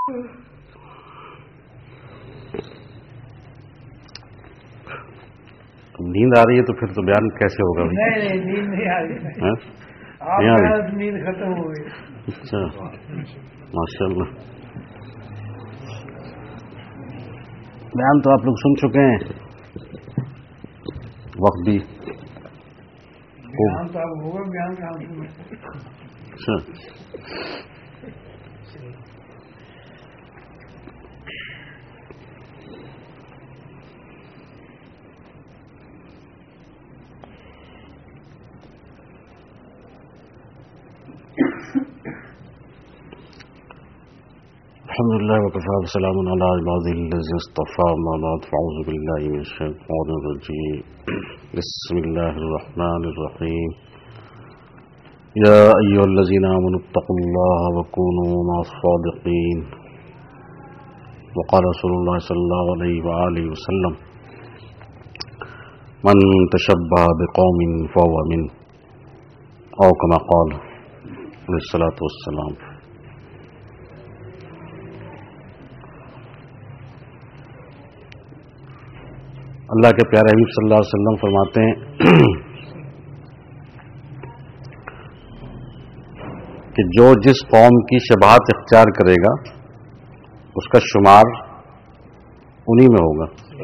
نیند آ رہی ہے تو پھر تو بیان کیسے ہوگا؟ نہیں نیند نہیں آ رہی، نیند ختم ہو گئی. اچھا ماشاء اللہ. بیان تو آپ لوگ سن چکے ہیں، وقت بھی بیان تو اب ہوگا، بیان کہاں سنیں. اچھا الحمد لله وكفى وسلام على عباده الذين اصطفى أما بعد فأعوذ بالله من الشيطان الرجيم بسم الله الرحمن الرحيم يا أيها الذين آمنوا اتقوا الله وكونوا مع الصادقين وقال رسول الله صلى الله عليه وآله وسلم من تشبه بقوم فهو منه أو كما قال عليه الصلاة والسلام. اللہ کے پیارے حبیب صلی اللہ علیہ وسلم فرماتے ہیں کہ جو جس قوم کی شباہت اختیار کرے گا اس کا شمار انہی میں ہوگا.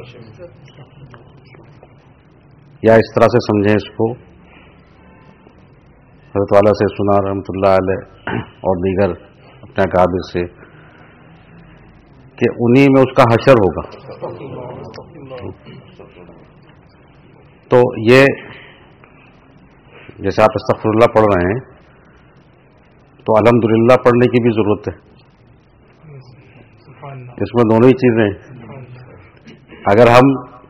یا اس طرح سے سمجھیں اس کو، حضرت والا سے سنا رحمۃ اللہ علیہ اور دیگر اپنے اکابر سے کہ انہی میں اس کا حشر ہوگا. تو یہ جیسے آپ استغفر اللہ پڑھ رہے ہیں تو الحمدللہ پڑھنے کی بھی ضرورت ہے. اس میں دونوں ہی چیزیں ہیں. اگر ہم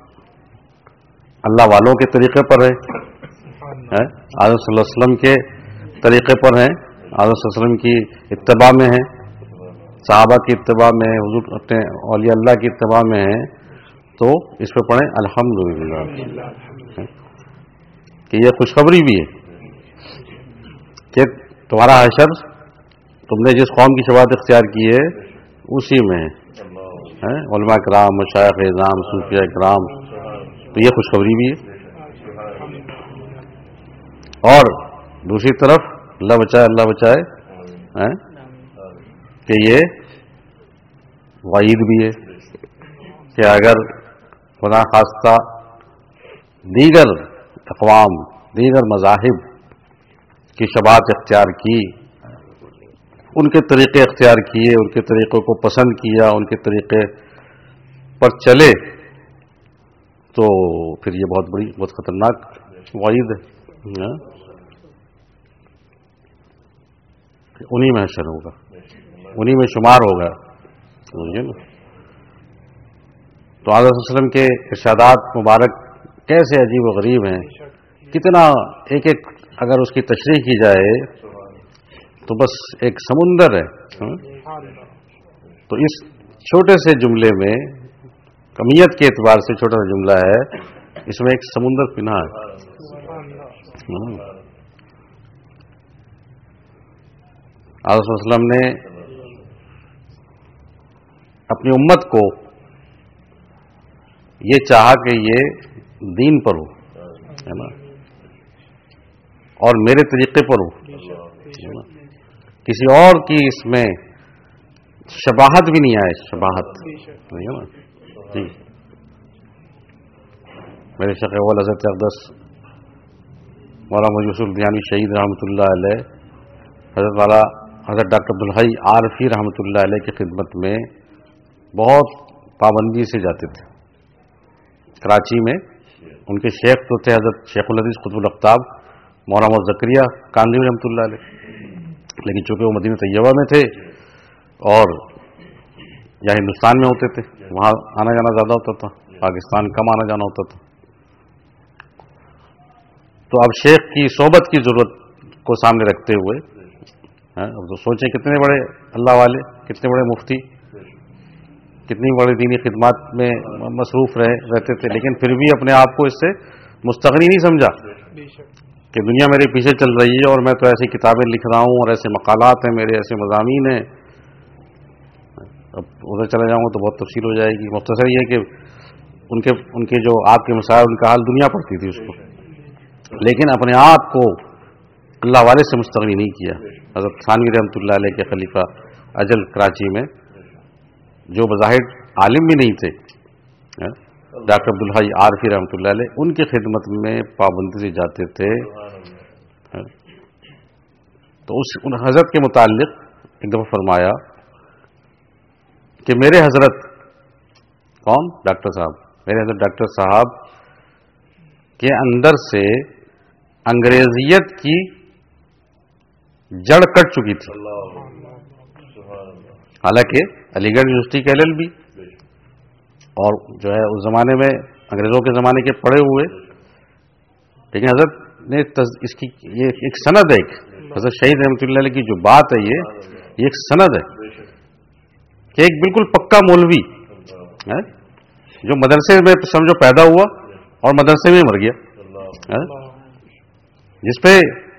اللہ والوں کے طریقے پر ہیں، آدم صلی اللہ علیہ وسلم کے طریقے پر ہیں، آدم صلی اللہ علیہ وسلم کی اتباع میں ہیں، صحابہ کی اتباع میں ہیں، حضور اپنے اولیاء اللہ کی اتباع میں ہیں، تو اس پہ پڑھیں الحمدللہ کہ یہ خوشخبری بھی ہے کہ تمہارا حشر تم نے جس قوم کی شباہت اختیار کی ہے اسی میں ہے. علماء کرام، مشایخ اعظام، صوفیاء کرام، تو یہ خوشخبری بھی ہے. اور دوسری طرف اللہ بچائے کہ یہ وعید بھی ہے کہ اگر خدا خواستہ دیگر اقوام، دیگر مذاہب کی شباہت اختیار کی، ان کے طریقے اختیار کیے، ان کے طریقوں کو پسند کیا، ان کے طریقے پر چلے، تو پھر یہ بہت خطرناک وعید ہے. انہی میں حشر ہوگا، انہی میں شمار ہوگا. تو آدم صلی اللہ علیہ وسلم کے ارشادات مبارک کیسے عجیب و غریب ہیں، کتنا ایک ایک اگر اس کی تشریح کی جائے تو بس ایک سمندر ہے. تو اس چھوٹے سے جملے میں، کمیت کے اعتبار سے چھوٹا سا جملہ ہے، اس میں ایک سمندر پنہا ہے. آدم صلی اللہ علیہ وسلم نے اپنی امت کو یہ چاہا کہ یہ دین پر ہو، ہے نا، اور میرے طریقے پر ہو، کسی اور کی اس میں شباہت بھی نہیں آئے. شباہت نہیں ہے نا جی. میرے شیخ اول حضرت اقدس مولانا یوسف دیانی شہید رحمۃ اللہ علیہ، حضرت ڈاکٹر عبدالحی عارفی رحمۃ اللہ علیہ کی خدمت میں بہت پابندی سے جاتے تھے. کراچی میں ان کے شیخ تو تھے حضرت شیخ الحدیث قطب الاقطاب مولانا محمد زکریا کاندھوی رحمۃ اللہ علیہ، لیکن چونکہ وہ مدینہ طیبہ میں تھے اور یا ہندوستان میں ہوتے تھے، وہاں آنا جانا زیادہ ہوتا تھا، پاکستان کم آنا جانا ہوتا تھا. تو اب شیخ کی صحبت کی ضرورت کو سامنے رکھتے ہوئے، اب تو سوچیں کتنے بڑے اللہ والے، کتنے بڑے مفتی، کتنی بڑی دینی خدمات میں مصروف رہتے تھے، لیکن پھر بھی اپنے آپ کو اس سے مستغنی نہیں سمجھا کہ دنیا میرے پیچھے چل رہی ہے اور میں تو ایسی کتابیں لکھ رہا ہوں اور ایسے مقالات ہیں میرے، ایسے مضامین ہیں. اب ادھر چلا جاؤں گا تو بہت تفصیل ہو جائے گی. مختصر یہ کہ ان کے جو آپ کے مسائل ان کا حال دنیا پڑتی تھی اس کو, لیکن اپنے آپ کو اللہ والے سے مستغنی نہیں کیا. حضرت تھانوی رحمۃ اللہ علیہ کے خلیفہ اجل کراچی میں جو بظاہر عالم بھی نہیں تھے, ڈاکٹر عبدالحی عارفی رحمۃ اللہ علیہ, ان کی خدمت میں پابندی سے جاتے تھے. تو ان حضرت کے متعلق ایک دفعہ فرمایا کہ میرے حضرت کون؟ ڈاکٹر صاحب. میرے حضرت ڈاکٹر صاحب کے اندر سے انگریزیت کی جڑ کٹ چکی تھی. حالانکہ علی گڑھ یونیورسٹی کے LLB اور جو ہے اس زمانے میں انگریزوں کے زمانے کے پڑھے ہوئے, لیکن حضرت نے اس کی یہ ایک سند ہے, حضرت شہید رحمۃ اللہ علیہ کی جو بات ہے یہ ایک سند ہے کہ ایک بالکل پکا مولوی ہے جو مدرسے میں سمجھو پیدا ہوا اور مدرسے میں مر گیا, جس پہ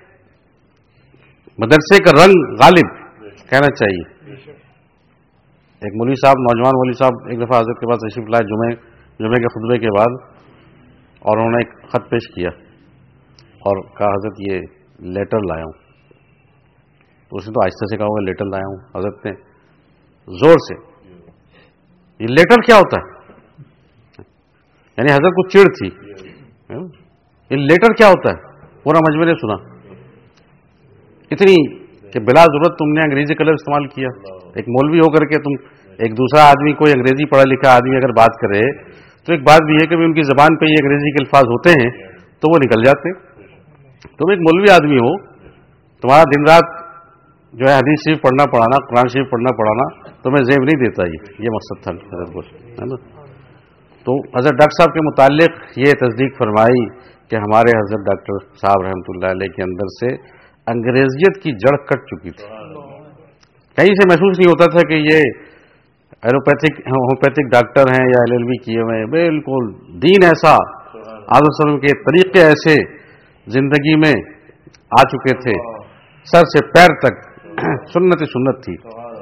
مدرسے کا رنگ غالب کہنا چاہیے. ایک مولوی صاحب, نوجوان مولوی صاحب ایک دفعہ حضرت کے پاس تشریف لائے جمعے کے خطبے کے بعد, اور انہوں نے ایک خط پیش کیا اور کہا حضرت یہ لیٹر لایا ہوں. تو اس نے تو آہستہ سے کہا ہوا لیٹر لایا ہوں. حضرت نے زور سے, یہ لیٹر کیا ہوتا ہے؟ یعنی حضرت کو چڑ تھی, یہ لیٹر کیا ہوتا ہے؟ پورا مجمع نے سنا. اتنی کہ بلا ضرورت تم نے انگریزی کا لفظ استعمال کیا. ایک مولوی ہو کر کے تم ایک دوسرا آدمی, کوئی انگریزی پڑھا لکھا آدمی اگر بات کرے تو ایک بات بھی ہے کہ ان کی زبان پہ یہ انگریزی کے الفاظ ہوتے ہیں تو وہ نکل جاتے. تم ایک مولوی آدمی ہو, تمہارا دن رات جو ہے حدیث شریف پڑھنا پڑھانا, قرآن شریف پڑھنا پڑھانا تمہیں زیب نہیں دیتا. یہ مقصد تھا حضرت کو, ہے نا. تو حضرت ڈاکٹر صاحب کے متعلق یہ تصدیق فرمائی کہ ہمارے حضرت ڈاکٹر صاحب رحمۃ اللہ علیہ کے اندر سے انگریزیت کی جڑ کٹ چکی تھی. کہیں سے محسوس نہیں ہوتا تھا کہ یہ ہومیوپیتھک ڈاکٹر ہیں یا LLB کیے ہوئے ہیں. بالکل دین ایسا, آدم وسلم کے طریقے ایسے زندگی میں آ چکے تھے, سر سے پیر تک سنت تھی.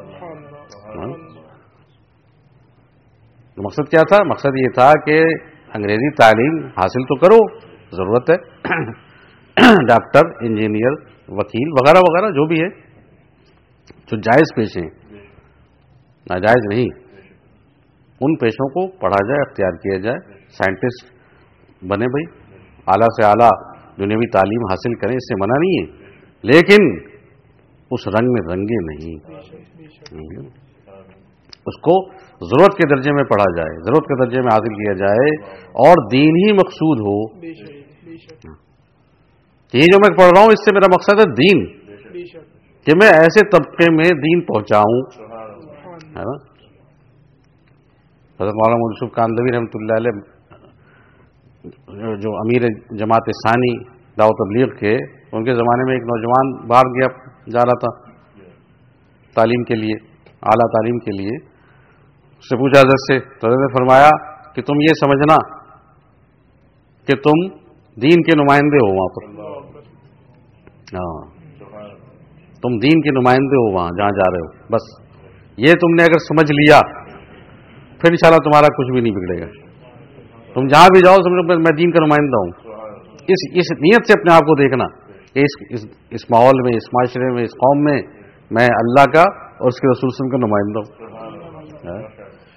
مقصد کیا تھا؟ مقصد یہ تھا کہ انگریزی تعلیم حاصل تو کرو, ضرورت ہے. ڈاکٹر, انجینئر, وکیل وغیرہ وغیرہ جو بھی ہے, جو جائز پیشے ہیں, ناجائز نہیں, ان پیشوں کو پڑھا جائے, اختیار کیا جائے. سائنٹسٹ بنے بھائی, اعلیٰ سے اعلیٰ دنیاوی تعلیم حاصل کریں, اس سے منع نہیں ہے, لیکن اس رنگ میں رنگے نہیں. اس کو ضرورت کے درجے میں پڑھا جائے, ضرورت کے درجے میں حاصل کیا جائے, اور دین ہی مقصود ہو. یہ جو میں پڑھ رہا ہوں اس سے میرا مقصد ہے دین, کہ میں ایسے طبقے میں دین پہنچاؤں, ہے نا. حضرت مولانا یوسف کاندھوی رحمۃ اللہ علیہ جو امیر جماعت ثانی دعوت تبلیغ کے, ان کے زمانے میں ایک نوجوان باہر جا رہا تھا تعلیم کے لیے, اعلیٰ تعلیم کے لیے. اس سے پوچھا حضرت سے, تو حضرت نے فرمایا کہ تم یہ سمجھنا کہ تم دین کے نمائندے ہو وہاں پر. ہاں, تم دین کے نمائندے ہو وہاں جہاں جا رہے ہو. بس یہ تم نے اگر سمجھ لیا پھر انشاءاللہ تمہارا کچھ بھی نہیں بگڑے گا. تم جہاں بھی جاؤ سمجھو میں دین کا نمائندہ ہوں. اس نیت سے اپنے آپ کو دیکھنا کہ اس ماحول میں, اس معاشرے میں, اس قوم میں اللہ کا اور اس کے رسول صلی اللہ علیہ وسلم کا نمائندہ ہوں.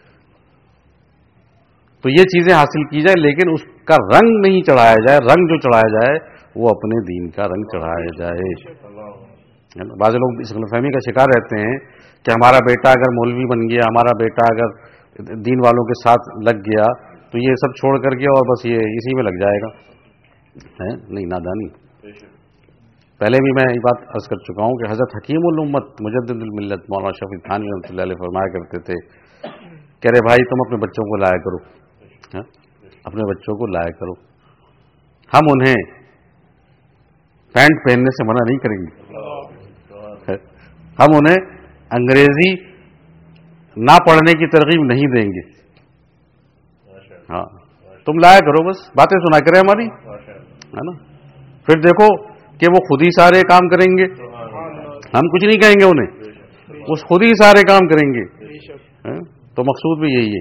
تو یہ چیزیں حاصل کی جائے, لیکن اس کا رنگ نہیں چڑھایا جائے. رنگ جو چڑھایا جائے وہ اپنے دین کا رنگ چڑھایا جائے. بعض لوگ اس غلط فہمی کا شکار رہتے ہیں کہ ہمارا بیٹا اگر مولوی بن گیا, ہمارا بیٹا اگر دین والوں کے ساتھ لگ گیا تو یہ سب چھوڑ کر کے اور بس یہ اسی میں لگ جائے گا. نہیں, نادانی. پہلے بھی میں یہ بات عرض کر چکا ہوں کہ حضرت حکیم الامت مجدد الملت مولانا شفیع تھانوی رحمۃ اللہ علیہ فرمایا کرتے تھے کہ ارے بھائی تم اپنے بچوں کو لایا کرو, اپنے بچوں کو لایا کرو, ہم انہیں پینٹ پہننے سے منع نہیں کریں گے, ہم انہیں انگریزی نہ پڑھنے کی ترغیب نہیں دیں گے. ہاں, تم لایا کرو, بس باتیں سنا کرے ہماری, ہے نا. پھر دیکھو کہ وہ خود ہی سارے کام کریں گے, ہم کچھ نہیں کہیں گے انہیں, وہ خود ہی سارے کام کریں گے. تو مقصود بھی یہی ہے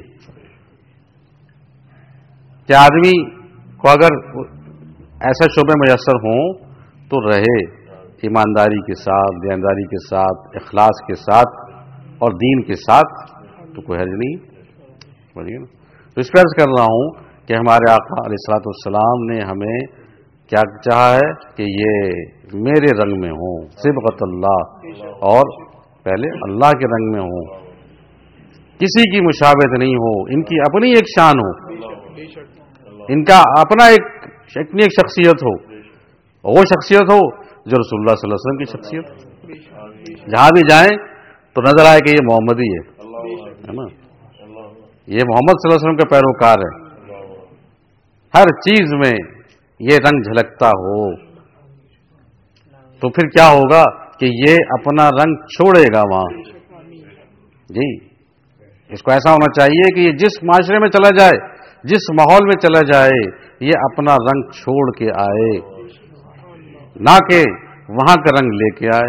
کہ آدمی کو اگر ایسے شعبے میسر ہوں تو رہے ایمانداری کے ساتھ، دینداری کے ساتھ، اخلاص کے ساتھ اور دین کے ساتھ، تو کوئی حرج نہیں. تو اس پر عرض کر رہا ہوں کہ ہمارے آقا علیہ الصلوۃ والسلام نے ہمیں کیا چاہا ہے کہ یہ میرے رنگ میں ہوں، صبغۃ اللہ، اور پہلے اللہ کے رنگ میں ہوں، کسی کی مشابہت نہیں ہو، ان کی اپنی ایک شان ہو، ان کا اپنا اپنی ایک شخصیت ہو، وہ شخصیت ہو جو رسول اللہ صلی اللہ علیہ وسلم کی شخصیت ہو. جہاں بھی جائیں تو نظر آئے کہ یہ محمدی ہے نا، یہ محمد صلی اللہ علیہ وسلم کا پیروکار ہے. ہر چیز میں یہ رنگ جھلکتا ہو تو پھر کیا ہوگا کہ یہ اپنا رنگ چھوڑے گا وہاں. جی، اس کو ایسا ہونا چاہیے کہ یہ جس معاشرے میں چلا جائے، جس ماحول میں چلا جائے، یہ اپنا رنگ چھوڑ کے آئے، نہ کہ وہاں کا رنگ لے کے آئے.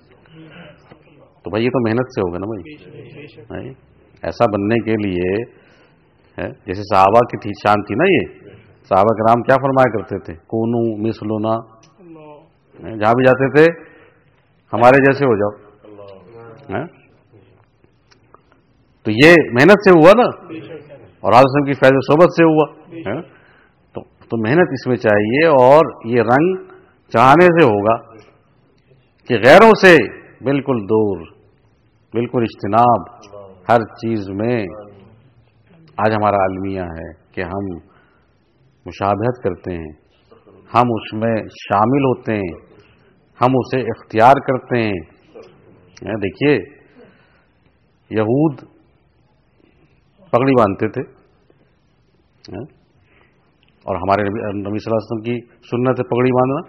تو بھائی یہ تو محنت سے ہوگا نا بھائی. ایسا بننے کے لیے جیسے صحابہ کی تھی شان تھی نا، یہ صحابہ کرام کیا فرمایا کرتے تھے؟ کونو مثلنا، جہاں بھی جاتے تھے ہمارے جیسے ہو جاؤ. تو یہ محنت سے ہوا نا، اور حضرت صاحب کی فیض و صحبت سے ہوا. تو محنت اس میں چاہیے، اور یہ رنگ چاہنے سے ہوگا کہ غیروں سے بالکل دور، بالکل اجتناب ہر چیز میں. آج ہمارا المیہ ہے کہ ہم مشابہت کرتے ہیں، ہم اس میں شامل ہوتے ہیں، ہم اسے اختیار کرتے ہیں. دیکھیے یہود پگڑی باندھتے تھے، اور ہمارے نبی صلی اللہ علیہ وسلم کی سنت ہے پگڑی باندھنا.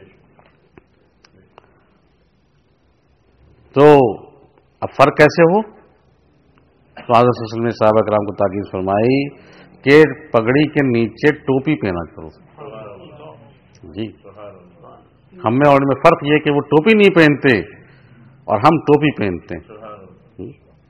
تو اب فرق کیسے ہو؟ تو حضرت صلی اللہ علیہ وسلم نے صحابہ کرام کو تاکید فرمائی کہ پگڑی کے نیچے ٹوپی پہنا کرو. جی، ہم میں اور ان میں فرق یہ کہ وہ ٹوپی نہیں پہنتے اور ہم ٹوپی پہنتے ہیں.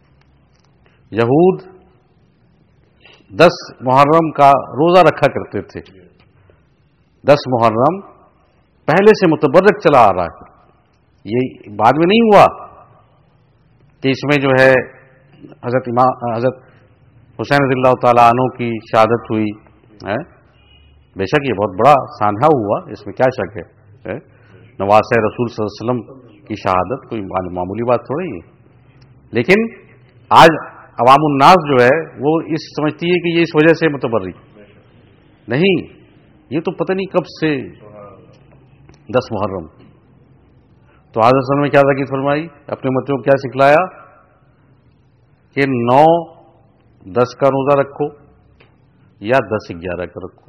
یہود 10 محرم کا روزہ رکھا کرتے تھے. 10 محرم پہلے سے متبرک چلا آ رہا ہے، یہ بعد میں نہیں ہوا کہ اس میں جو ہے حضرت حسین رضی اللہ تعالیٰ عنہ کی شہادت ہوئی. بے شک یہ بہت بڑا سانحہ ہوا، اس میں کیا شک ہے. نواسۂ رسول صلی اللہ علیہ وسلم کی شہادت کوئی معمولی بات تھوڑی ہے. لیکن آج عوام الناس جو ہے وہ اس سمجھتی ہے کہ یہ اس وجہ سے متبرک نہیں، یہ تو پتہ نہیں کب سے 10 محرم. تو حضرت صلی اللہ علیہ وسلم نے کیا تاکید فرمائی، اپنے امتیوں کو کیا سکھلایا کہ 9-10 کا روزہ رکھو یا 10-11 کا رکھو.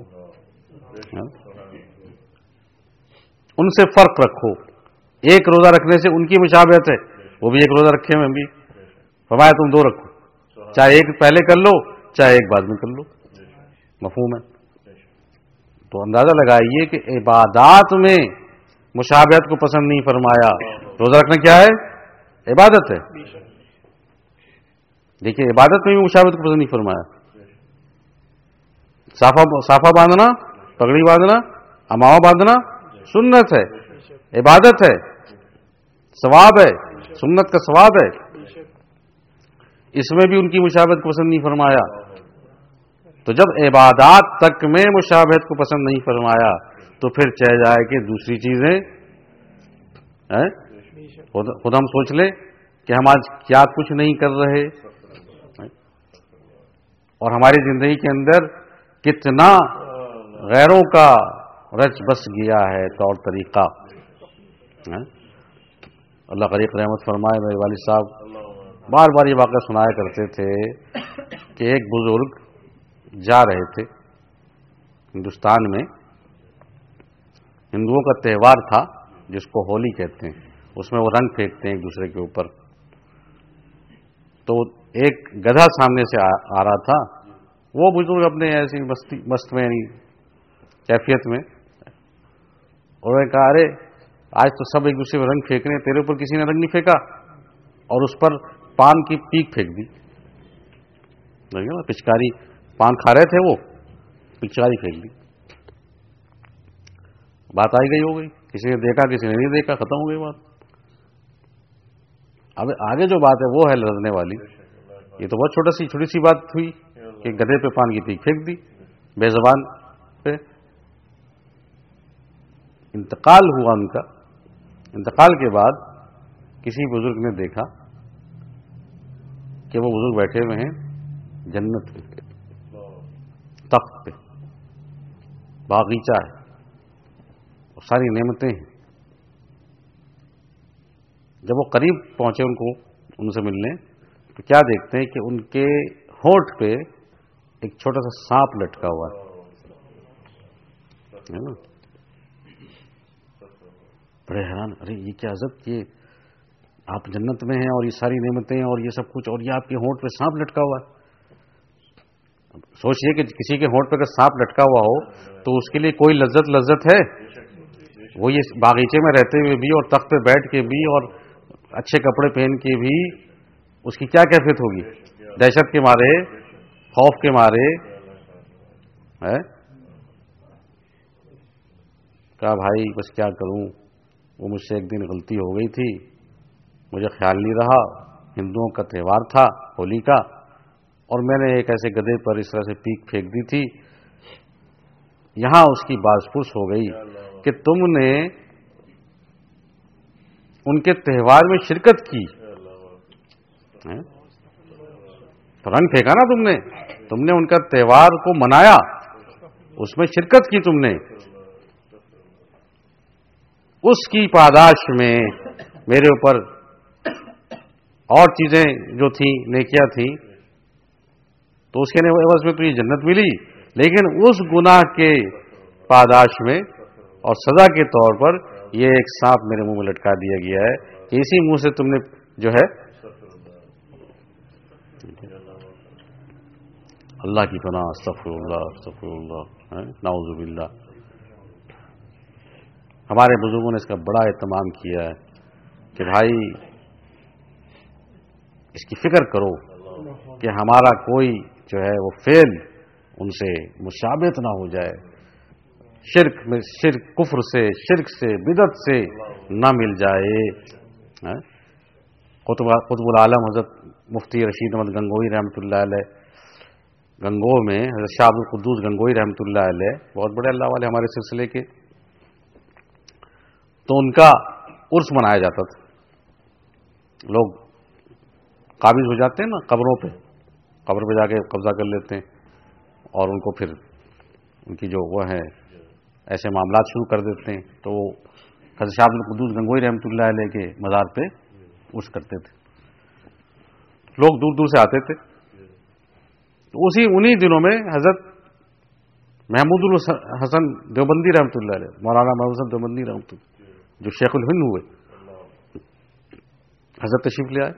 ان سے فرق رکھو. ایک روزہ رکھنے سے ان کی مشابہت ہے، وہ بھی ایک روزہ رکھے میں بھی، فرمایا تم 2 رکھو، چاہے ایک پہلے کر لو چاہے ایک بعد میں کر لو. مفہوم ہے؟ تو اندازہ لگائیے کہ عبادات میں مشابہت کو پسند نہیں فرمایا. روزہ رکھنا کیا ہے؟ عبادت ہے. دیکھیے عبادت میں بھی مشابہت کو پسند نہیں فرمایا. صافہ باندھنا، پگڑی باندھنا، امامہ باندھنا سنت ہے، عبادت ہے، ثواب ہے، سنت کا ثواب ہے. اس میں بھی ان کی مشابہت کو پسند نہیں فرمایا. تو جب عبادات تک میں مشابہت کو پسند نہیں فرمایا تو پھر چاہے جائے کہ دوسری چیزیں خود ہم سوچ لیں کہ ہم آج کیا کچھ نہیں کر رہے، اور ہماری زندگی کے اندر کتنا غیروں کا رچ بس گیا ہے طور طریقہ. اللہ غریق رحمت فرمائے. میرے والد صاحب بار بار یہ واقعہ سنایا کرتے تھے کہ ایک بزرگ جا رہے تھے ہندوستان میں، ہندوؤں کا تہوار تھا جس کو ہولی کہتے ہیں، اس میں وہ رنگ پھینکتے ہیں ایک دوسرے کے اوپر. تو ایک گدھا سامنے سے آ رہا تھا، وہ بزرگ اپنے ایسی مست میں یعنی کیفیت میں، انہوں نے کہا ارے آج تو سب ایک دوسرے میں رنگ پھینک رہے ہیں، تیرے اوپر کسی نے رنگ نہیں پھینکا، اور اس پر پان کی پیک پھینک دی. دیکھیں نا پچکاری، پان کھا رہے تھے وہ، پچکاری پھینک دی، بات آئی گئی ہو گئی، کسی نے دیکھا کسی نے نہیں دیکھا، ختم ہو گئی بات. اب آگے جو بات ہے وہ ہے لڑنے والی. یہ تو بہت چھوٹی سی بات ہوئی کہ گدھے پہ پان کی پیک پھینک دی بے زبان پہ. انتقال ہوا ان کا. انتقال کے بعد کسی بزرگ نے دیکھا کہ وہ بزرگ بیٹھے ہوئے ہیں جنت میں، تخت پہ، باغیچہ ہے اور ساری نعمتیں ہیں. جب وہ قریب پہنچے ان سے ملنے تو کیا دیکھتے ہیں کہ ان کے ہونٹ پہ ایک چھوٹا سا سانپ لٹکا ہوا ہے نا. بڑے حیران، ارے یہ کیا حضرت، یہ آپ جنت میں ہیں اور یہ ساری نعمتیں اور یہ سب کچھ، اور یہ آپ کے ہونٹ پہ سانپ لٹکا ہوا ہے. سوچئے کہ کسی کے ہونٹ پہ اگر سانپ لٹکا ہوا ہو تو اس کے لیے کوئی لذت ہے؟ وہ یہ باغیچے میں رہتے ہوئے بھی اور تخت پہ بیٹھ کے بھی اور اچھے کپڑے پہن کے بھی اس کی کیا کیفیت ہوگی؟ دہشت کے مارے، خوف کے مارے کہا بھائی بس کیا کروں، وہ مجھ سے ایک دن غلطی ہو گئی تھی، مجھے خیال نہیں رہا، ہندوؤں کا تہوار تھا ہولی کا، اور میں نے ایک ایسے گدھے پر اس طرح سے پیک پھینک دی تھی. یہاں اس کی باز پرس ہو گئی کہ تم نے ان کے تہوار میں شرکت کی، تو رنگ پھینکا نا تم نے ان کا تہوار کو منایا، اس میں شرکت کی تم نے. اس کی پاداش میں میرے اوپر اور چیزیں جو تھیں نیکیاں تھیں، تو اس کے عوض میں تو یہ جنت ملی، لیکن اس گناہ کے پاداش میں اور سزا کے طور پر یہ ایک سانپ میرے منہ میں لٹکا دیا گیا ہے کہ اسی منہ سے تم نے جو ہے اللہ کی پناہ، استغفر اللہ، نعوذ باللہ. ہمارے بزرگوں نے اس کا بڑا اہتمام کیا ہے کہ بھائی اس کی فکر کرو کہ ہمارا کوئی جو ہے وہ فعل ان سے مشابہت نہ ہو جائے، شرک کفر سے، شرک سے، بدعت سے نہ مل جائے. قطب العالم حضرت مفتی رشید احمد گنگوئی رحمۃ اللہ علیہ، گنگو میں حضرت شاہ عبد القدوس گنگوئی رحمۃ اللہ علیہ، بہت بڑے اللہ والے ہمارے سلسلے کے، تو ان کا عرس منایا جاتا تھا. لوگ قابض ہو جاتے ہیں نا قبروں پہ، قبر پہ جا کے قبضہ کر لیتے ہیں اور ان کو پھر ان کی جو وہ ہے ایسے معاملات شروع کر دیتے ہیں. تو وہ حضرت شاہ عبد القدوس گنگوئی رحمۃ اللہ علیہ کے مزار پہ عرس کرتے تھے. لوگ دور دور سے آتے تھے. تو انہی دنوں میں حضرت محمود الحسن دیوبندی رحمۃ اللہ علیہ، مولانا محمود الحسن دیوبندی رحمۃ اللہ جو شیخ الہند ہوئے، حضرت تشریف لے آئے.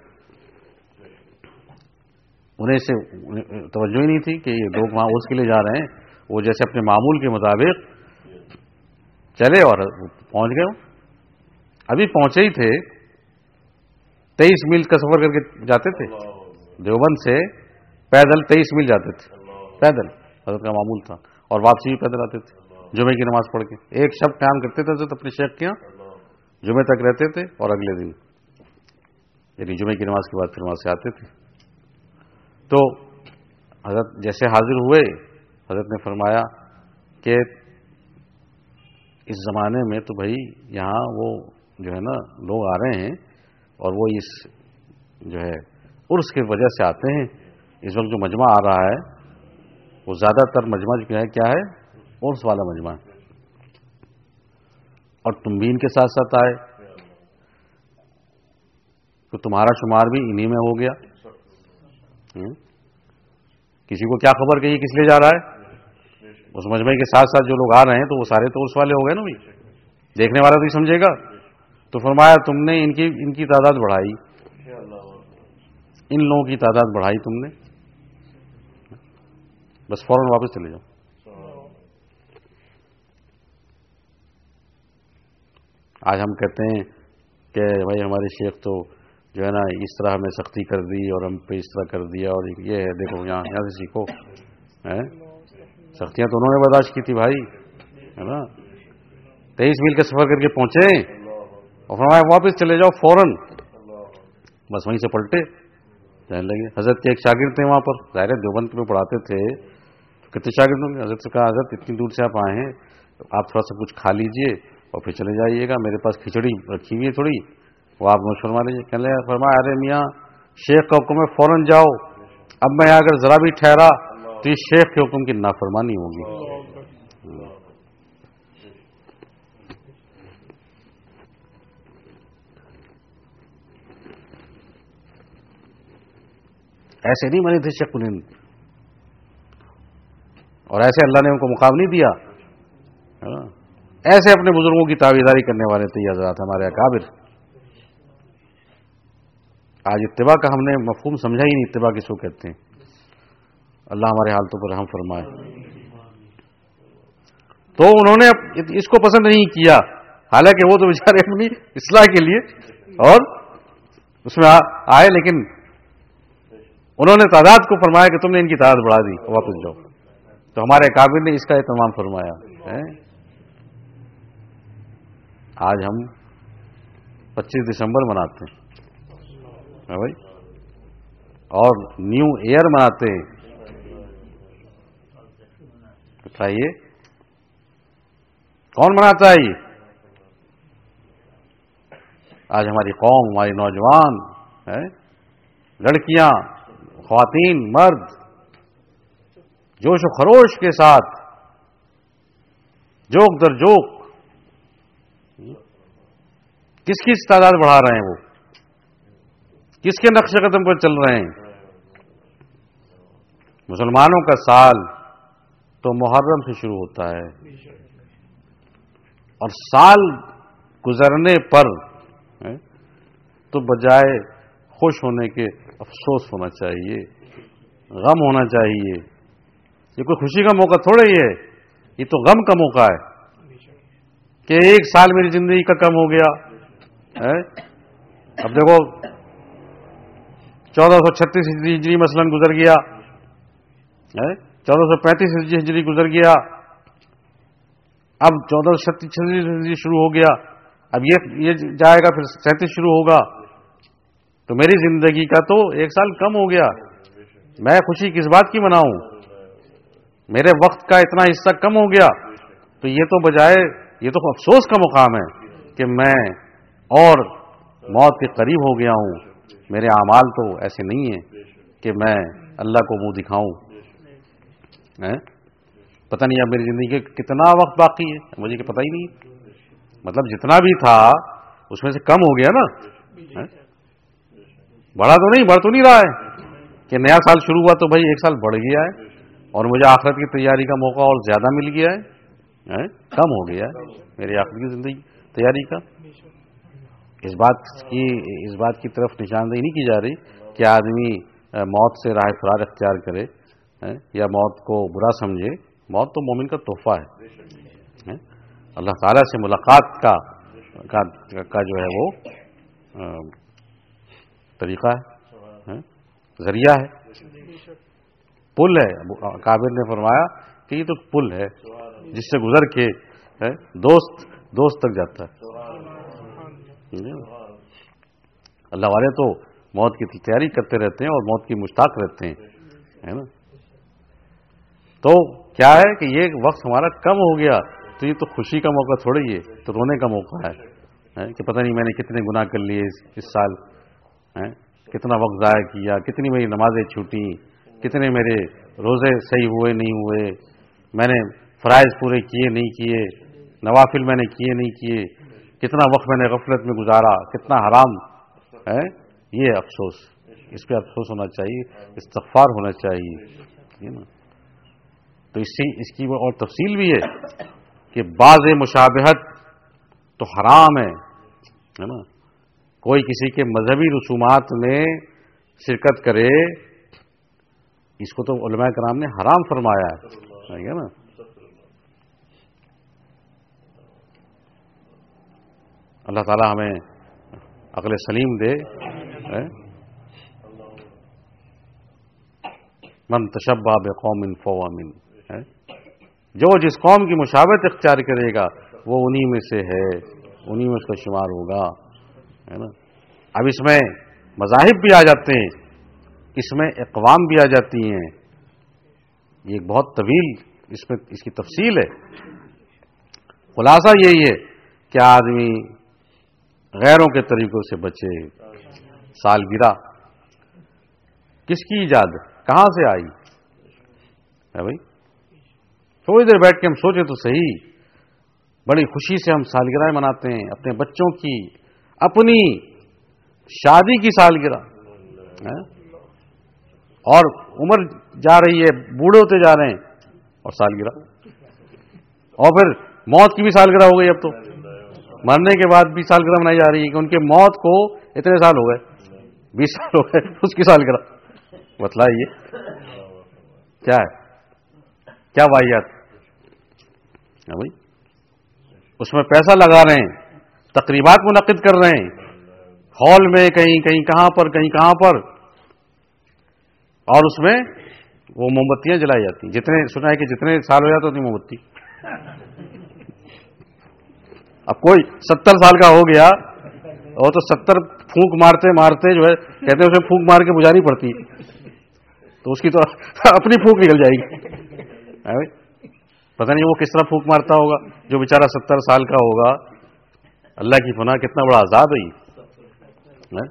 انہیں سے توجہ ہی نہیں تھی کہ یہ لوگ وہاں عرس کے لیے جا رہے ہیں. وہ جیسے اپنے معمول کے مطابق چلے اور پہنچ گئے. ابھی پہنچے ہی تھے، 23 میل کا سفر کر کے جاتے تھے دیوبند سے، پیدل 23 میل جاتے تھے، پیدل حضرت کا معمول تھا، اور واپسی بھی پیدل آتے تھے جمعے کی نماز پڑھ کے. ایک شب قیام کرتے تھے حضرت اپنے شیخ کے یہاں، جمعے تک رہتے تھے اور اگلے دن یعنی جمعے کی نماز کے بعد پھر وہاں سے آتے تھے. تو حضرت جیسے حاضر ہوئے، حضرت نے فرمایا کہ اس زمانے میں تو بھائی یہاں وہ جو ہے نا لوگ آ رہے ہیں اور وہ اس جو ہے عرس کی وجہ سے آتے ہیں. اس وقت جو مجمع آ رہا ہے وہ زیادہ تر مجمع جو ہے کیا ہے، عرس والا مجمع ہے، اور تم بھی ان کے ساتھ ساتھ آئے تو تمہارا شمار بھی انہی میں ہو گیا. کسی کو کیا خبر کہ یہ کس لیے جا رہا ہے؟ اس مجمع کے ساتھ ساتھ جو لوگ آ رہے ہیں تو وہ سارے تو عرس والے ہو گئے نا. دیکھنے والا تو یہ سمجھے گا. تو فرمایا تم نے ان کی تعداد بڑھائی، ان لوگوں کی تعداد بڑھائی تم نے، بس فوراً واپس چلے جاؤ. آج ہم کہتے ہیں کہ بھائی ہمارے شیخ تو جو ہے نا اس طرح ہمیں سختی کر دی اور ہم پہ اس طرح کر دیا، اور یہ ہے دیکھو یہاں سے سیکھو. سختیاں تو انہوں نے برداشت کی تھی بھائی، ہے نا. 23 میل کا سفر کر کے پہنچے اور فرمایا واپس چلے جاؤ فوراً. بس وہیں سے پلٹے جانے لگے. حضرت کے ایک شاگرد تھے وہاں پر، ظاہر دیوبند میں پڑھاتے تھے. کتنے شاگرد ہوں گے؟ حضرت سے کہا حضرت اتنی دور سے آپ آئے ہیں، آپ تھوڑا سا کچھ کھا لیجئے اور پھر چلے جائیے گا، میرے پاس کھچڑی رکھی ہوئی ہے تھوڑی، وہ آپ نوش فرما لیجیے. کہنے لگا فرمایا ارے میاں شیخ کا حکم ہے فوراً جاؤ، اب میں اگر ذرا بھی ٹھہرا تو اس شیخ کے حکم کی نافرمانی ہوگی. ایسے نہیں بنے تھے شیخ الہند، اور ایسے اللہ نے ان کو مقام نہیں دیا. ایسے اپنے بزرگوں کی تابعداری کرنے والے تھے یہ حضرات ہمارے اکابر. آج اتباع کا ہم نے مفہوم سمجھا ہی نہیں، اتباع کس کو کہتے ہیں. اللہ ہمارے حالتوں پر رحم فرمائے. تو انہوں نے اس کو پسند نہیں کیا، حالانکہ وہ تو بیچارے اپنی اصلاح کے لیے اور اس میں آئے، لیکن انہوں نے تعداد کو فرمایا کہ تم نے ان کی تعداد بڑھا دی، واپس جاؤ. تو ہمارے اکابر نے اس کا اہتمام فرمایا. آج ہم 25 دسمبر مناتے ہیں بھائی، اور نیو ایئر مناتے ہیں. بتائیے کون مناتا ہے یہ؟ آج ہماری قوم، ہماری نوجوان، لڑکیاں، خواتین، مرد جوش و خروش کے ساتھ جوک در جوک کس کی تعداد بڑھا رہے ہیں، وہ کس کے نقش قدم پر چل رہے ہیں. مسلمانوں کا سال تو محرم سے شروع ہوتا ہے، اور سال گزرنے پر تو بجائے خوش ہونے کے افسوس ہونا چاہیے، غم ہونا چاہیے. یہ کوئی خوشی کا موقع تھوڑا ہی ہے، یہ تو غم کا موقع ہے کہ ایک سال میری زندگی کا کم ہو گیا. اب دیکھو 1436 ہجری مثلا گزر گیا، 1435 ہجری گزر گیا، اب 1436 ہجری شروع ہو گیا، اب یہ جائے گا، پھر 37 شروع ہوگا. تو میری زندگی کا تو ایک سال کم ہو گیا. میں خوشی کس بات کی مناؤں؟ میرے وقت کا اتنا حصہ کم ہو گیا. تو یہ تو بجائے، یہ تو افسوس کا مقام ہے کہ میں اور موت کے قریب ہو گیا ہوں. میرے اعمال تو ایسے نہیں ہیں کہ میں اللہ کو منہ دکھاؤں. پتہ نہیں اب میری زندگی کا کتنا وقت باقی ہے، مجھے کہ پتہ ہی نہیں. مطلب جتنا بھی تھا اس میں سے کم ہو گیا نا، بڑھ تو نہیں رہا ہے کہ نیا سال شروع ہوا تو بھائی ایک سال بڑھ گیا ہے اور مجھے آخرت کی تیاری کا موقع اور زیادہ مل گیا ہے. کم ہو گیا ہے میری آخرت کی زندگی تیاری کا. اس بات کی طرف نشاندہی نہیں کی جا رہی کہ آدمی موت سے راہ فرار اختیار کرے یا موت کو برا سمجھے. موت تو مومن کا تحفہ ہے، اللہ تعالیٰ سے ملاقات کا جو ہے وہ طریقہ ہے، ذریعہ ہے، پل ہے. کابر نے فرمایا کہ یہ تو پل ہے جس سے گزر کے دوست تک جاتا ہے. اللہ والے تو موت کی تیاری کرتے رہتے ہیں اور موت کی مشتاق رہتے ہیں، ہے نا. تو کیا ہے کہ یہ وقت ہمارا کم ہو گیا تو یہ تو خوشی کا موقع تھوڑی ہے، تو رونے کا موقع ہے کہ پتہ نہیں میں نے کتنے گناہ کر لیے اس سال، کتنا وقت ضائع کیا، کتنی میری نمازیں چھوٹی، کتنے میرے روزے صحیح ہوئے نہیں ہوئے، میں نے فرائض پورے کیے نہیں کیے، نوافل میں نے کیے نہیں کیے، کتنا وقت میں نے غفلت میں گزارا، کتنا حرام ہے. یہ افسوس، اس پہ افسوس ہونا چاہیے، استغفار ہونا چاہیے. تو اس کی اور تفصیل بھی ہے کہ بعض مشابہت تو حرام ہے نا. کوئی کسی کے مذہبی رسومات میں شرکت کرے، اس کو تو علماء کرام نے حرام فرمایا ہے نا. اللہ تعالی ہمیں عقل سلیم دے من تشبہ بقوم فہو منہ، جو جس قوم کی مشابہت اختیار کرے گا وہ انہی میں سے ہے، انہی میں اس کا شمار ہوگا، ہے نا۔ اب اس میں مذاہب بھی آ جاتے ہیں، اس میں اقوام بھی آ جاتی ہیں، یہ ایک بہت طویل اس کی تفصیل ہے۔ خلاصہ یہی ہے کہ آدمی غیروں کے طریقوں سے بچے۔ سالگرہ کس کی ایجاد، کہاں سے آئی ہے بھائی؟ تھوڑی دیر بیٹھ کے ہم سوچیں تو صحیح، بڑی خوشی سے ہم سالگرہ مناتے ہیں، اپنے بچوں کی، اپنی شادی کی سالگرہ، اور عمر جا رہی ہے، بوڑھے ہوتے جا رہے ہیں، اور سالگرہ، اور پھر موت کی بھی سالگرہ ہو گئی، اب تو مرنے کے بعد بھی سالگرہ منائی جا رہی ہے کہ ان کے موت کو اتنے سال ہو گئے، 20 سال ہو گئے، اس کی سالگرہ۔ بتلائیے کیا ہے، کیا واحد ہے بھائی؟ اس میں پیسہ لگا رہے ہیں، تقریبات منعقد کر رہے ہیں، ہال میں کہیں کہاں پر، اور اس میں وہ موم بتیاں جلائی جاتی ہیں، جتنے سنا ہے کہ جتنے سال ہو جاتے اتنی موم بتی۔ اب کوئی 70 سال کا ہو گیا اور تو 70 پھونک مارتے جو ہے، کہتے ہیں اسے پھونک مار کے بجھانی پڑتی، تو اس کی تو اپنی پھونک نکل جائے گی۔ پتہ نہیں وہ کس طرح پھونک مارتا ہوگا جو بیچارہ 70 سال کا ہوگا، اللہ کی پناہ، کتنا بڑا عذاب ہے یہ،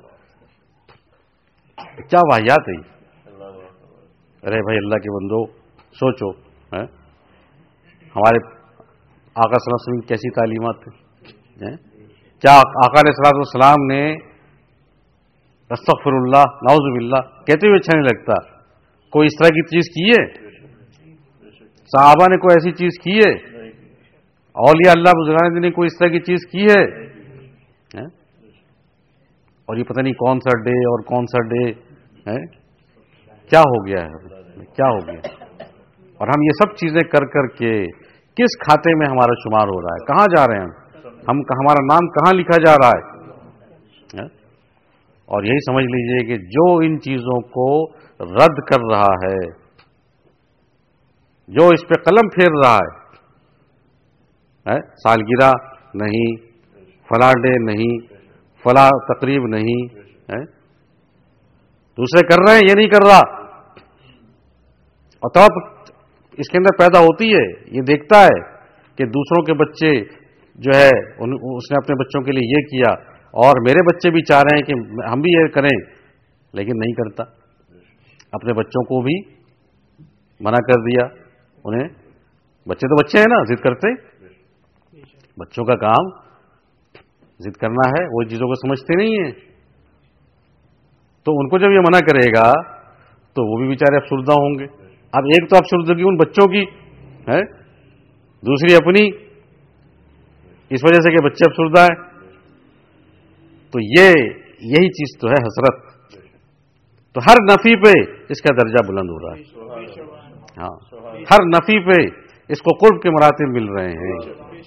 کیا واحد ہے یہ۔ ارے بھائی اللہ کے بندو سوچو، ہمارے آقا صلی اللہ علیہ وسلم کی کیسی تعلیمات تھیں، کیا آقا علیہ الصلوۃ والسلام نے استغفر اللہ نعوذ باللہ کہتے ہوئے اچھا نہیں لگتا؟ کوئی اس طرح کی چیز کی ہے؟ صحابہ نے کوئی ایسی چیز کی ہے؟ اولیاء اللہ بزرگان نے کوئی اس طرح کی چیز کی ہے؟ اور یہ پتہ نہیں کون سا ڈے اور کون سا ڈے ہے، کیا ہو گیا ہے، کیا ہو گیا؟ اور ہم یہ سب چیزیں کر کے کس کھاتے میں ہمارا شمار ہو رہا ہے، کہاں جا رہے ہیں ہم، ہمارا نام کہاں لکھا جا رہا ہے؟ اور یہی سمجھ لیجئے کہ جو ان چیزوں کو رد کر رہا ہے، جو اس پہ قلم پھیر رہا ہے، سالگرہ نہیں، فلاں ڈے نہیں، فلاں تقریب نہیں، دوسرے کر رہے ہیں یہ نہیں کر رہا، اور تب اس کے اندر پیدا ہوتی ہے، یہ دیکھتا ہے کہ دوسروں کے بچے جو ہے اس نے اپنے بچوں کے لیے یہ کیا، اور میرے بچے بھی چاہ رہے ہیں کہ ہم بھی یہ کریں، لیکن نہیں کرتا، اپنے بچوں کو بھی منع کر دیا انہیں۔ بچے تو بچے ہیں نا، ضد کرتے، بچوں کا کام ضد کرنا ہے، وہ چیزوں کو سمجھتے نہیں ہیں، تو ان کو جب یہ منع کرے گا تو وہ بھی بیچارے افسردہ ہوں گے۔ اب ایک تو افسردگی ان بچوں کی ہے، دوسری اپنی، اس وجہ سے کہ بچے افسردہ ہیں، تو یہی چیز تو ہے حسرت۔ تو ہر نفی پہ اس کا درجہ بلند ہو رہا ہے، ہاں، ہر نفی پہ اس کو قرب کے مراتب مل رہے ہیں،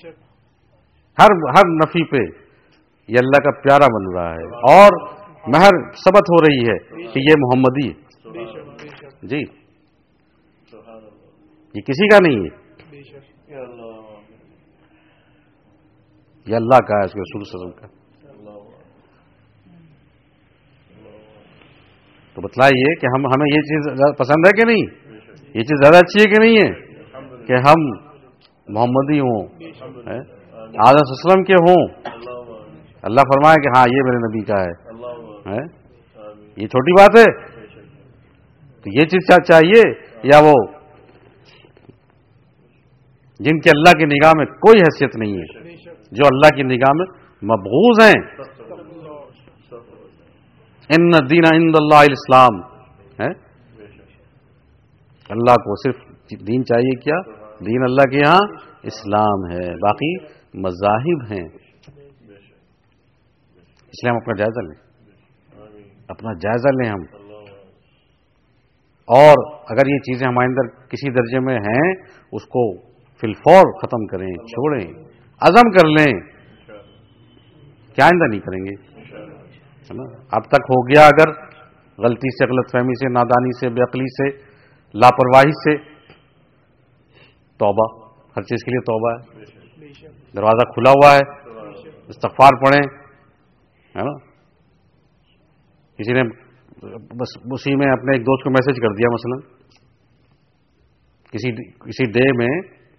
ہر نفی پہ یہ اللہ کا پیارا بن رہا ہے، اور مہر ثبت ہو رہی ہے کہ یہ محمدی ہے، جی، یہ کسی کا نہیں ہے، یہ اللہ کا ہے، اس کے رسول صلی اللہ علیہ وسلم کا۔ تو بتلائیے کہ ہمیں یہ چیز پسند ہے کہ نہیں، یہ چیز زیادہ اچھی ہے کہ نہیں ہے کہ ہم محمدی ہوں، آدم صلی اللہ علیہ وسلم کے ہوں، اللہ فرمائے کہ ہاں یہ میرے نبی کا ہے، یہ چھوٹی بات ہے؟ تو یہ چیز چاہیے، یا وہ جن کی اللہ کی نگاہ میں کوئی حیثیت نہیں ہے، جو اللہ کی نگاہ میں مبغوض ہیں؟ ان الدین عند اللہ الاسلام ہے، اللہ کو صرف دین چاہیے، کیا دین اللہ کے یہاں اسلام ہے، باقی مذاہب ہیں۔ اس لیے ہم اپنا جائزہ لیں، اپنا جائزہ لیں ہم، اور اگر یہ چیزیں ہمارے اندر کسی درجے میں ہیں اس کو فی الفور ختم کریں، چھوڑیں، عزم کر لیں کہ آئندہ نہیں کریں گے، ہے نا. اب تک ہو گیا اگر غلطی سے، غلط فہمی سے، نادانی سے، بے عقلی سے، لاپرواہی سے، توبہ. ہر چیز کے لیے توبہ ہے. دروازہ کھلا ہوا ہے، استغفار پڑھیں، ہے نا. کسی نے بس اسی میں اپنے ایک دوست کو میسج کر دیا، مثلا کسی ڈے میں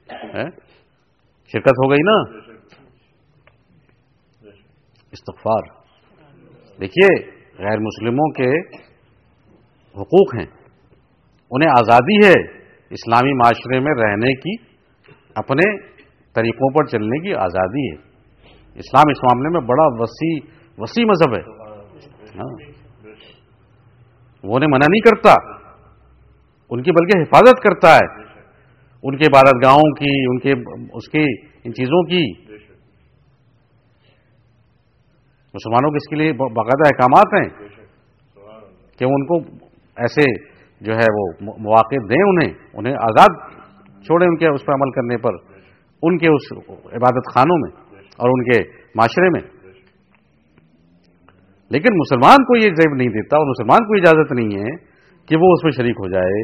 شرکت ہو گئی نا. استغفار. دیکھیے غیر مسلموں کے حقوق ہیں، انہیں آزادی ہے اسلامی معاشرے میں رہنے کی، اپنے طریقوں پر چلنے کی آزادی ہے. اسلام اس معاملے میں بڑا وسیع مذہب ہے. وہ انہیں منع نہیں کرتا، ان کی بلکہ حفاظت کرتا ہے، ان کے عبادت گاہوں کی، ان چیزوں کی. مسلمانوں کے اس کے لیے باقاعدہ احکامات ہیں کہ ان کو ایسے جو ہے وہ مواقع دیں، انہیں آزاد چھوڑیں ان کے اس پر عمل کرنے پر، ان کے اس عبادت خانوں میں اور ان کے معاشرے میں. لیکن مسلمان کو یہ زیب نہیں دیتا اور مسلمان کو اجازت نہیں ہے کہ وہ اس میں شریک ہو جائے.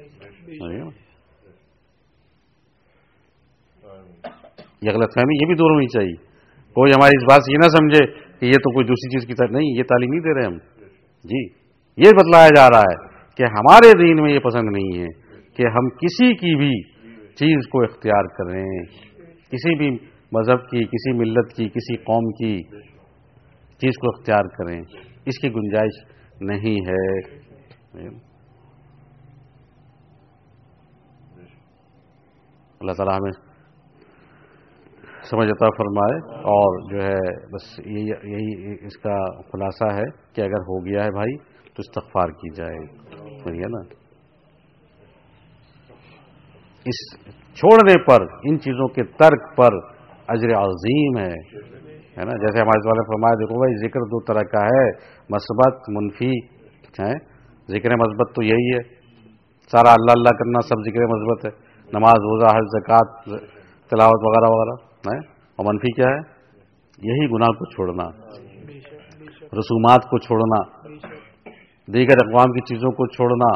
یہ غلط فہمی یہ بھی دور ہونی چاہیے. کوئی ہماری اس بات سے یہ نہ سمجھے کہ یہ تو کوئی دوسری چیز کی طرح نہیں، یہ تعلیم نہیں دے رہے ہم. جی یہ بتلایا جا رہا ہے کہ ہمارے دین میں یہ پسند نہیں ہے کہ ہم کسی کی بھی چیز کو اختیار کریں، کسی بھی مذہب کی، کسی ملت کی، کسی قوم کی چیز کو اختیار کریں. اس کی گنجائش نہیں ہے. اللہ تعالیٰ ہمیں سمجھ عطا فرمائے. اور جو ہے بس یہی اس کا خلاصہ ہے کہ اگر ہو گیا ہے بھائی تو استغفار کی جائے. ہے نا. اس چھوڑنے پر، ان چیزوں کے ترک پر اجر عظیم ہے نا. جیسے ہمارے والے فرمایا، دیکھو بھائی ذکر دو طرح کا ہے، مثبت، منفی ہے. ذکر مثبت تو یہی ہے، سارا اللہ اللہ کرنا سب ذکر مثبت ہے، نماز، روزہ، حج، زکوٰۃ، تلاوت وغیرہ وغیرہ ہے. اور منفی کیا ہے؟ یہی گناہ کو چھوڑنا، رسومات کو چھوڑنا، دیگر اقوام کی چیزوں کو چھوڑنا،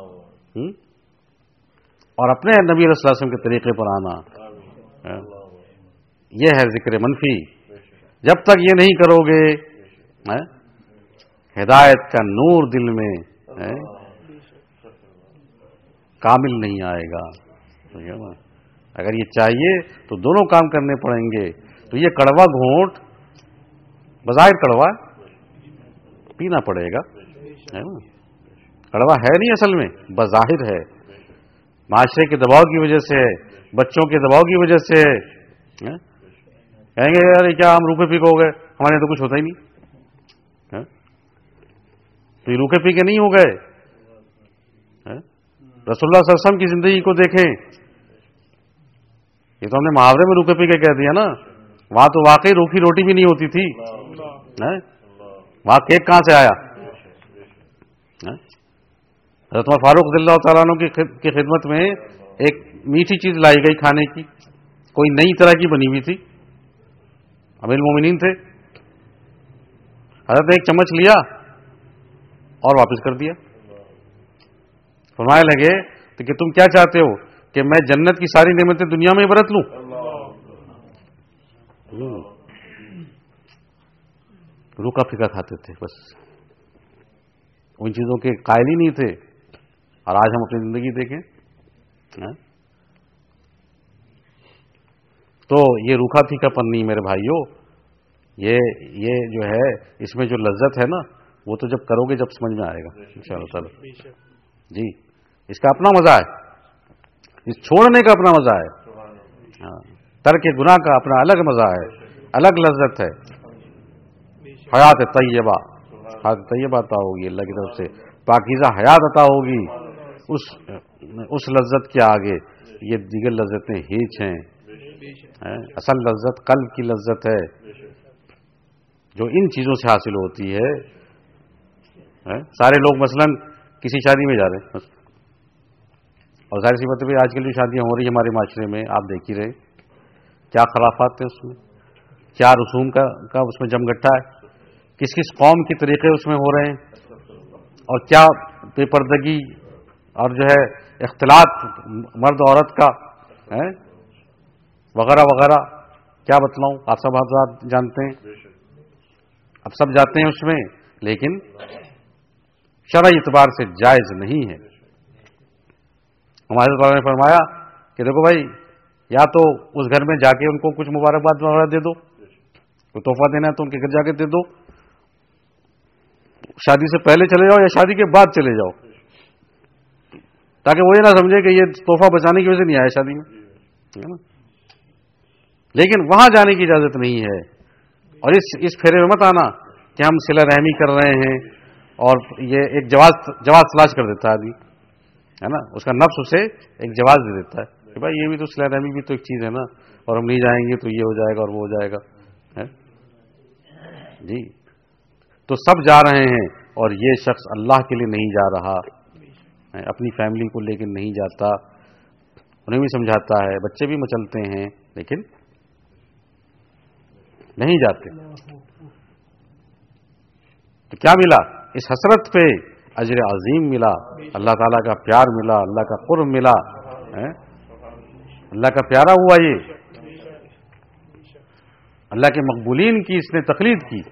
اور اپنے نبی علیہ السلام کے طریقے پر آنا. یہ ہے ذکر منفی. جب تک یہ نہیں کرو گے ہدایت کا نور دل میں کامل نہیں آئے گا. اگر یہ چاہیے تو دونوں کام کرنے پڑیں گے. تو یہ کڑوا گھونٹ بظاہر کڑوا پینا پڑے گا، کڑوا ہے نہیں اصل میں، بظاہر ہے. معاشرے کے دباؤ کی وجہ سے، بچوں کے دباؤ کی وجہ سے کہیں گے یار یہ کیا ہم روکے پی کے ہو گئے، ہمارے تو کچھ ہوتا ہی نہیں. تو یہ روکے پی کے نہیں ہو گئے. رسول اللہ صلی اللہ علیہ وسلم کی زندگی کو دیکھیں، یہ تو ہم نے محاورے میں روکے پی کے کہہ دیا نا. وہاں تو واقعی روکھی روٹی بھی نہیں ہوتی تھی. وہاں کیک کہاں سے آیا؟ حضرت عمر فاروق رضی اللہ تعالیٰ عنہ کی خدمت میں ایک میٹھی چیز لائی گئی کھانے کی، کوئی نئی طرح کی بنی ہوئی تھی. امیر المومنین تھے. حضرت نے ایک چمچ لیا اور واپس کر دیا. فرمانے لگے کہ تم کیا چاہتے ہو کہ میں جنت کی ساری نعمتیں دنیا میں برت لوں؟ روکا پھیکا کھاتے تھے، بس ان چیزوں کے قائل ہی نہیں تھے. اور آج ہم اپنی زندگی دیکھیں تو یہ روکھا پھیکا پن نہیں میرے بھائیوں. یہ جو ہے اس میں جو لذت ہے نا، وہ تو جب کرو گے جب سمجھ میں آئے گا انشاءاللہ تعالی. جی اس کا اپنا مزہ ہے، اس چھوڑنے کا اپنا مزہ ہے، ترک گناہ کا اپنا الگ مزہ ہے، الگ لذت ہے. حیات طیبہ، حیات طیبہ عطا ہوگی اللہ کی طرف سے، پاکیزہ حیات عطا ہوگی. اس لذت کے آگے یہ دیگر لذتیں ہیچ ہیں. اصل لذت قلب کی لذت ہے جو ان چیزوں سے حاصل ہوتی ہے. سارے لوگ مثلا کسی شادی میں جا رہے ہیں، اور ظاہر سی بات ہے آج کل جو شادیاں ہو رہی ہیں ہمارے معاشرے میں آپ دیکھ ہی رہے کیا خرافات ہیں اس میں، کیا رسوم کا اس میں جم گٹھا ہے کس کس قوم کے طریقے اس میں ہو رہے ہیں، اور کیا بے پردگی اور جو ہے اختلاط مرد عورت کا وغیرہ وغیرہ، کیا بتلاؤں، آپ سب حضرات جانتے ہیں، اب سب جاتے ہیں اس میں، لیکن شرعی اعتبار سے جائز نہیں ہے۔ ہمارے حضرت نے فرمایا کہ دیکھو بھائی، یا تو اس گھر میں جا کے ان کو کچھ مبارکباد وغیرہ دے دو، کوئی تحفہ دینا ہے تو ان کے گھر جا کے دے دو، شادی سے پہلے چلے جاؤ یا شادی کے بعد چلے جاؤ، تاکہ وہ یہ نہ سمجھے کہ یہ تحفہ بچانے کی وجہ سے نہیں آیا شادی میں، لیکن وہاں جانے کی اجازت نہیں ہے۔ اور اس پھیرے میں مت آنا کہ ہم صلہ رحمی کر رہے ہیں، اور یہ ایک جواز تلاش کر دیتا ہے آدمی، ہے نا، اس کا نفس اسے ایک جواز دے دیتا ہے کہ بھائی یہ بھی تو صلہ رحمی بھی تو ایک چیز ہے نا، اور ہم نہیں جائیں گے تو یہ ہو جائے گا اور وہ ہو جائے گا، جی۔ تو سب جا رہے ہیں، اور یہ شخص اللہ کے لیے نہیں جا رہا، اپنی فیملی کو لے کے نہیں جاتا، انہیں بھی سمجھاتا ہے، بچے بھی مچلتے ہیں لیکن نہیں جاتے۔ تو کیا ملا؟ اس حسرت پہ اجر عظیم ملا، اللہ تعالیٰ کا پیار ملا، اللہ کا قرب ملا، اللہ کا پیارا ہوا، یہ اللہ کے مقبولین کی اس نے تقلید کی،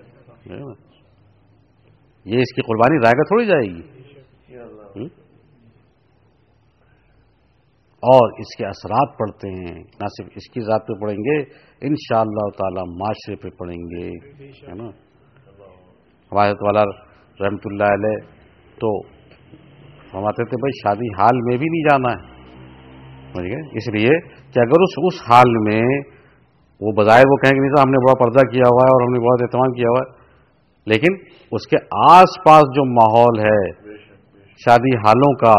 یہ اس کی قربانی ضائع کا تھوڑی جائے گی، اور اس کے اثرات پڑتے ہیں، نہ صرف اس کی ذات پہ پڑیں گے، انشاءاللہ تعالی معاشرے پہ پڑیں گے، ہے نا۔ ہمارے والا رحمۃ اللہ علیہ تو فرماتے تھے بھائی شادی حال میں بھی نہیں جانا ہے، اس لیے کہ اگر اس حال میں وہ بظاہر وہ کہیں کہ نہیں صاحب ہم نے بڑا پردہ کیا ہوا ہے اور ہم نے بہت اہتمام کیا ہوا ہے، لیکن اس کے آس پاس جو ماحول ہے شادی حالوں کا،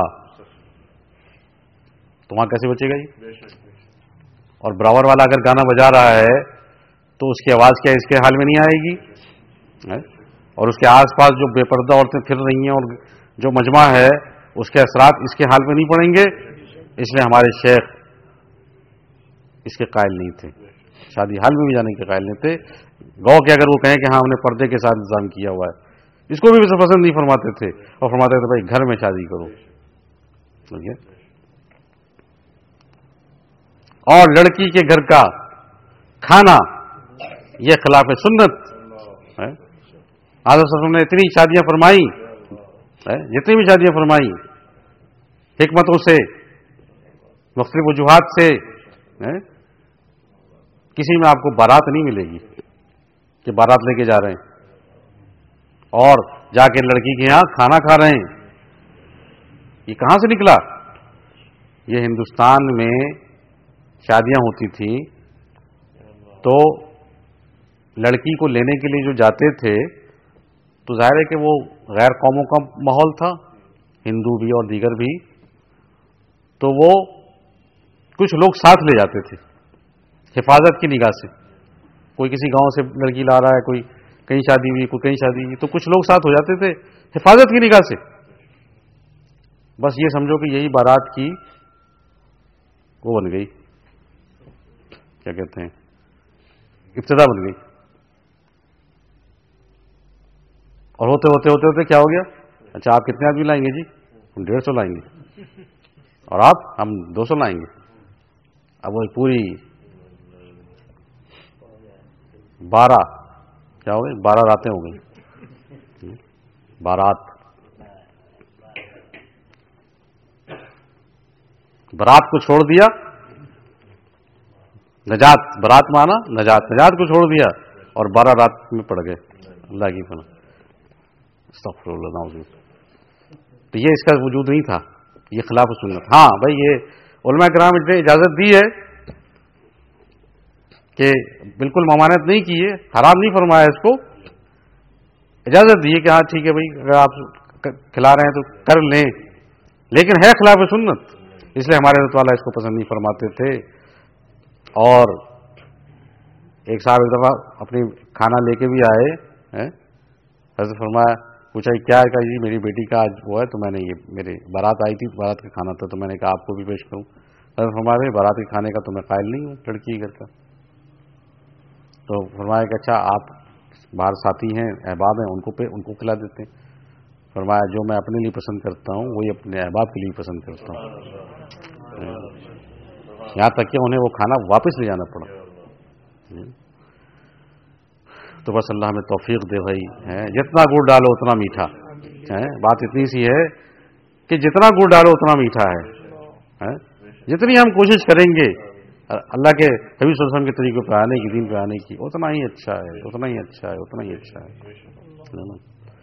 تو وہاں کیسے بچے گا یہ؟ اور براور والا اگر گانا بجا رہا ہے تو اس کی آواز کیا اس کے حال میں نہیں آئے گی؟ اور اس کے آس پاس جو بے پردہ عورتیں پھر رہی ہیں اور جو مجمع ہے اس کے اثرات اس کے حال میں نہیں پڑیں گے، اس لیے ہمارے شیخ اس کے قائل نہیں تھے، شادی حال میں بھی جانے کے قائل نہیں تھے، گو کہ اگر وہ کہیں کہ ہاں ہم نے پردے کے ساتھ انتظام کیا ہوا ہے، اس کو بھی پسند نہیں فرماتے تھے، اور فرماتے تھے بھائی گھر میں شادی کرو، اور لڑکی کے گھر کا کھانا یہ خلاف سنت ہے۔ حضرت صلی اللہ علیہ وسلم نے اتنی شادیاں فرمائی، جتنی بھی شادیاں فرمائی حکمتوں سے، مختلف وجوہات سے، کسی میں آپ کو بارات نہیں ملے گی کہ بارات لے کے جا رہے ہیں اور جا کے لڑکی کے یہاں کھانا کھا رہے ہیں، یہ کہاں سے نکلا؟ یہ ہندوستان میں شادیاں ہوتی تھیں تو لڑکی کو لینے کے لیے جو جاتے تھے تو ظاہر ہے کہ وہ غیر قوموں کا ماحول تھا، ہندو بھی اور دیگر بھی، تو وہ کچھ لوگ ساتھ لے جاتے تھے حفاظت کی نگاہ سے، کوئی کسی گاؤں سے لڑکی لا رہا ہے، کوئی کہیں شادی ہوئی، کوئی کہیں شادی ہوئی، تو کچھ لوگ ساتھ ہو جاتے تھے حفاظت کی نگاہ سے، بس یہ سمجھو کہ یہی بارات کی وہ بن گئی، کیا کہتے ہیں، ابتدا بن گئی، اور ہوتے ہوتے ہوتے ہوتے کیا ہو گیا؟ اچھا آپ کتنے آدمی لائیں گے جی؟ ہم 150 لائیں گے، اور آپ ہم 200 لائیں گے، اب وہ پوری 12 کیا ہو گئی، 12 راتیں ہو گئی، بارات برات کو چھوڑ دیا، نجات، برات مانا نجات، نجات کو چھوڑ دیا اور 12 رات میں پڑ گئے، اللہ کی پناہ، استغفر اللہ العظیم۔ تو یہ اس کا وجود نہیں تھا، یہ خلاف سنت۔ ہاں بھائی یہ علماء کرام نے اجازت دی ہے کہ بالکل ممانعت نہیں کی ہے، حرام نہیں فرمایا اس کو، اجازت دی ہے کہ ہاں ٹھیک ہے بھائی اگر آپ کھلا رہے ہیں تو کر لیں، لیکن ہے خلاف سنت، اس لیے ہمارے حضرت والا اس کو پسند نہیں فرماتے تھے۔ اور ایک صاحب ایک دفعہ اپنی کھانا لے کے بھی آئے، حضرت فرمایا، پوچھا کیا ہے؟ کہا جی میری بیٹی کا آج وہ ہے تو میں نے یہ میرے بارات آئی تھی، بارات کا کھانا تھا تو میں نے کہا آپ کو بھی پیش کروں۔ حضرت فرمایا بارات کے کھانے کا تو میں قائل نہیں ہوں لڑکی کے گھر کا، تو فرمایا کہ اچھا آپ باہر ساتھی ہیں، احباب ہیں، ان کو کھلا دیتے ہیں۔ فرمایا جو میں اپنے لیے پسند کرتا ہوں وہی اپنے احباب کے لیے پسند کرتا ہوں، یہاں تک کہ انہیں وہ کھانا واپس لے جانا پڑا۔ تو بس اللہ ہمیں توفیق دے بھائی، جتنا گڑ ڈالو اتنا میٹھا ہے۔ بات اتنی سی ہے کہ جتنا گڑ ڈالو اتنا میٹھا ہے، جتنی ہم کوشش کریں گے اللہ کے نبی صلی اللہ علیہ وسلم کے طریقے پہ آنے کی، دین پہ آنے کی، اتنا ہی اچھا ہے، اتنا ہی اچھا ہے، اتنا ہی اچھا ہے۔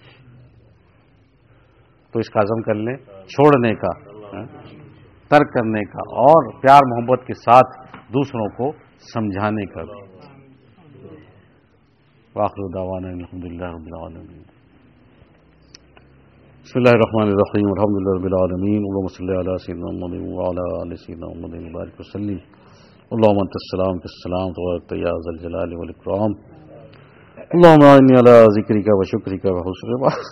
تو اس کا عزم کر لیں، چھوڑنے کا، ترک کرنے کا، اور پیار محبت کے ساتھ دوسروں کو سمجھانے کا بھی۔ وآخر دعوانا الحمدللہ رب العالمین۔ بسم اللہ الرحمن الرحیم، الحمدللہ رب العالمین، اللہم صلی علی سیدنا محمد وعلی آل سیدنا محمد وبارک وسلم۔ اللہم انت السلام السلام تبارک یا ذا الجلال والاکرام۔ اللہم اعنی علی ذکرک و شکرک و حسن عبادتک۔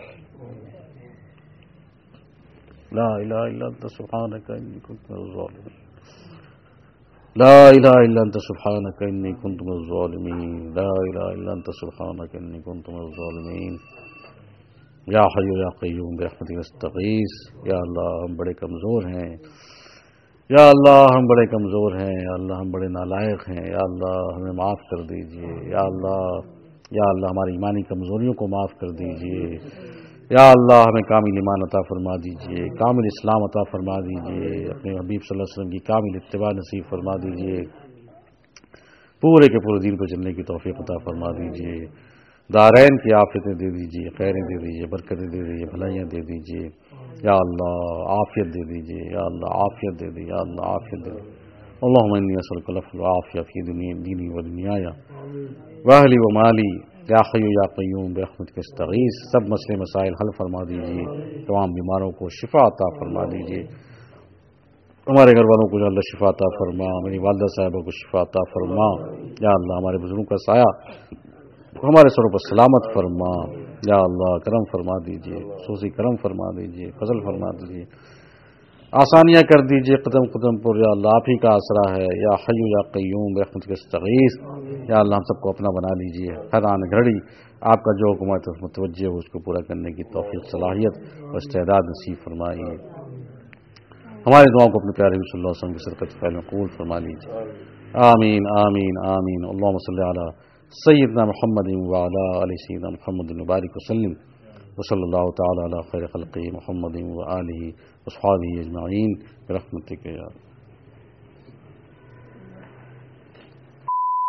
لا الہ الا انت سبحانک انی کنت من الظالمین۔ لا الہ الا انت سبحانک انی کنت من الظالمین۔ لا الہ الا انت سبحانک انی کنت من الظالمین۔ یا حی یا قیوم برحمتک استغیث۔ یا اللہ ہم بڑے کمزور ہیں، یا اللہ ہم بڑے کمزور ہیں، یا اللہ ہم بڑے نالائق ہیں، یا اللہ ہمیں معاف کر دیجئے، یا اللہ ہماری ایمانی کمزوریوں کو معاف کر دیجئے، یا اللہ ہمیں کامل ایمان عطا فرما دیجئے، کامل اسلام عطا فرما دیجئے، اپنے حبیب صلی اللہ علیہ وسلم کی کامل اتباع نصیب فرما دیجئے، پورے کے پورے دین پر چلنے کی توفیق عطا فرما دیجئے، دارین کی عافیتیں دے دیجئے، خیریں دے دیجئے، برکتیں دے دیجئے، بھلائیاں دے دیجئے، یا اللہ عافیت دے دیجئے، یا اللہ عافیت دے دیجئے، یا اللہ عافیت دے دیجئے۔ اللہم انی اسألک العفو والعافیہ فی دینی و دنیایا واہلی و مالی، یا حی یا قیوم برحمتک استغیث۔ سب مسئلے مسائل حل فرما دیجئے، تمام بیماروں کو شفا عطا فرما دیجئے، ہمارے گھر والوں کو اللہ شفا عطا فرما، میری والدہ صاحبہ کو شفا عطا فرما، یا اللہ ہمارے بزرگوں کا سایہ ہمارے سروں پر سلامت فرما، یا اللہ کرم فرما دیجئے، خصوصی کرم فرما دیجئے، فضل فرما دیجئے، آسانیاں کر دیجئے قدم قدم پر، یا اللہ آپ ہی کا آسرا ہے، یا حی یا قیوم برحمتک استغیث۔ یا اللہ ہم سب کو اپنا بنا لیجئے، ہر آن گھڑی آپ کا جو حکومت متوجہ ہو اس کو پورا کرنے کی توفیق صلاحیت اور استعداد نصیب فرمائیے۔ ہماری دعاؤں کو اپنے پیارے صلی اللہ علیہ وسلم کی سرکت فعل میں قبول فرما لیجئے، آمین آمین آمین۔ اللہم صلی علی سیدنا محمد وعلی آل سیدنا محمد وبارک وسلم، وصلی اللہ تعالی علی خیر خلقہ محمد وآلہ وصحبہ اجمعین برحمتک یا